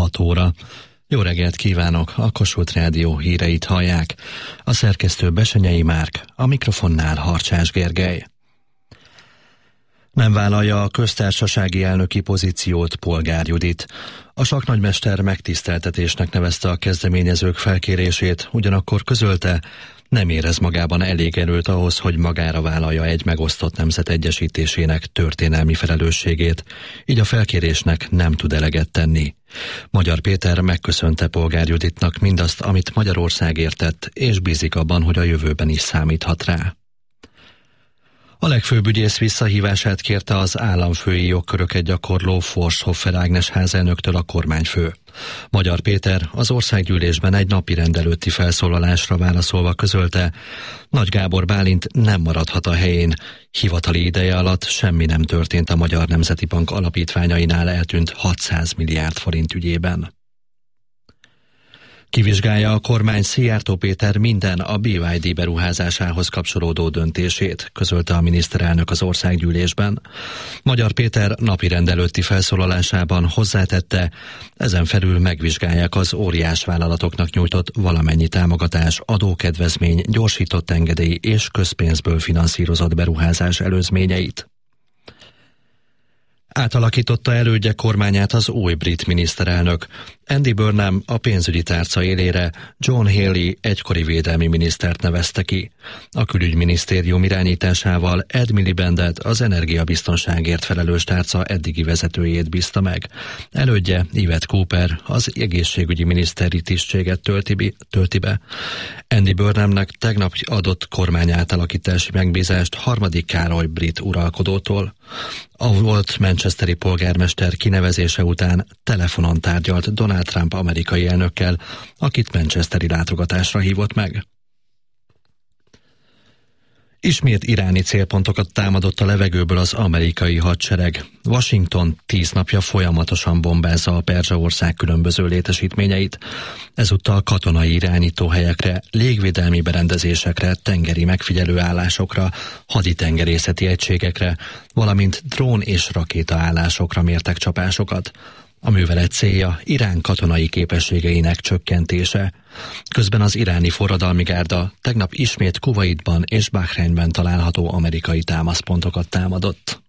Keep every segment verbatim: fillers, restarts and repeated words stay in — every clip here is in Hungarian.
hat óra. Jó reggelt kívánok, a Kossuth Rádió híreit hallják. A szerkesztő Besenyei Márk, a mikrofonnál Harcsás Gergely. Nem vállalja a köztársasági elnöki pozíciót Polgár Judit. A sakknagymester megtiszteltetésnek nevezte a kezdeményezők felkérését, ugyanakkor közölte, nem érez magában elég erőt ahhoz, hogy magára vállalja egy megosztott nemzet egyesítésének történelmi felelősségét, így a felkérésnek nem tud eleget tenni. Magyar Péter megköszönte Polgár Juditnak mindazt, amit Magyarországért tett, és bízik abban, hogy a jövőben is számíthat rá. A legfőbb ügyész visszahívását kérte az államfői jogköröket gyakorló Forshoffer Ágnes házelnöktől a kormányfő. Magyar Péter az országgyűlésben egy napirend előtti felszólalásra válaszolva közölte, Nagy Gábor Bálint nem maradhat a helyén. Hivatali ideje alatt semmi nem történt a Magyar Nemzeti Bank alapítványainál eltűnt hatszáz milliárd forint ügyében. Kivizsgálja a kormány Szijjártó Péter minden a bé vé dé beruházásához kapcsolódó döntését, közölte a miniszterelnök az országgyűlésben. Magyar Péter napirend előtti felszólalásában hozzátette, ezen felül megvizsgálják az óriás vállalatoknak nyújtott valamennyi támogatás, adókedvezmény, gyorsított engedély és közpénzből finanszírozott beruházás előzményeit. Átalakította elődje kormányát az új brit miniszterelnök. Andy Burnham a pénzügyi tárca élére John Healey egykori védelmi minisztert nevezte ki. A külügyminisztérium irányításával Ed Milibandet, az energiabiztonságért felelős tárca eddigi vezetőjét bízta meg. Elődje Yvette Cooper az egészségügyi miniszteri tisztséget tölti, tölti be. Andy Burnhamnek tegnap adott kormányátalakítási megbízást harmadik Károly brit uralkodótól. A volt manchesteri polgármester kinevezése után telefonon tárgyalt Donald Trump amerikai elnökkel, akit manchesteri látogatásra hívott meg. Ismét iráni célpontokat támadott a levegőből az amerikai hadsereg. Washington tíz napja folyamatosan bombázza a Perzsa-ország különböző létesítményeit. Ezúttal katonai irányítóhelyekre, légvédelmi berendezésekre, tengeri megfigyelőállásokra, haditengerészeti egységekre, valamint drón és rakétaállásokra mértek csapásokat. A művelet célja Irán katonai képességeinek csökkentése. Közben az iráni forradalmi gárda tegnap ismét Kuwaitban és Bahreinben található amerikai támaszpontokat támadott.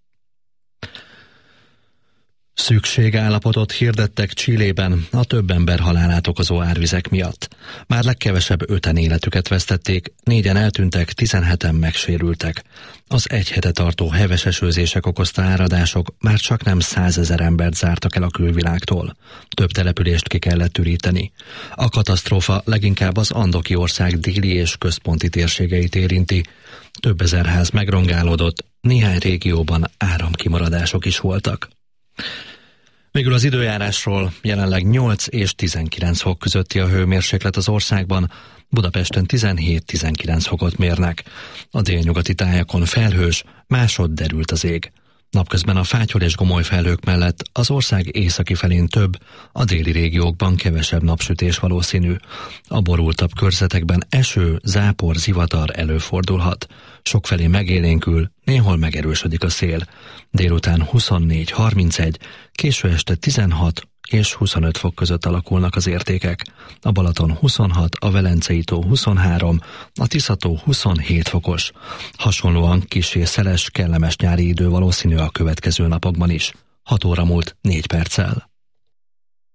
Szükségállapotot hirdettek Chilében a több ember halálát okozó árvizek miatt. Már legkevesebb öten életüket vesztették, négyen eltűntek, tizenheten megsérültek. Az egy hete tartó heves esőzések okozta áradások már csak nem százezer embert zártak el a külvilágtól. Több települést ki kellett üríteni. A katasztrófa leginkább az andoki ország déli és központi térségeit érinti. Több ezer ház megrongálódott, néhány régióban áramkimaradások is voltak. Végül az időjárásról: jelenleg nyolc és tizenkilenc fok közötti a hőmérséklet az országban, Budapesten tizenhét-tizenkilenc fokot mérnek. A délnyugati tájakon felhős, másod derült az ég. Napközben a fátyol és gomoly felhők mellett az ország északi felén több, a déli régiókban kevesebb napsütés valószínű. A borultabb körzetekben eső, zápor, zivatar előfordulhat. Sokfelé megélénkül, néhol megerősödik a szél. Délután huszonnégy-harmincegy, késő este tizenhat és huszonöt fok között alakulnak az értékek. A Balaton huszonhat, a Velencei tó huszonhárom, a Tisza-tó huszonhét fokos. Hasonlóan kissé szeles, kellemes nyári idő valószínű a következő napokban is. hat óra múlt négy perccel.